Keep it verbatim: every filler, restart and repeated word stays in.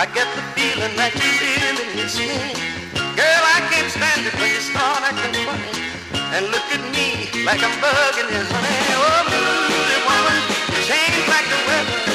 I get the feeling that you really miss me. Girl, I can't stand it when you start acting funny and look at me like I'm bugging you, honey. Oh, bluesy woman, change like the weather.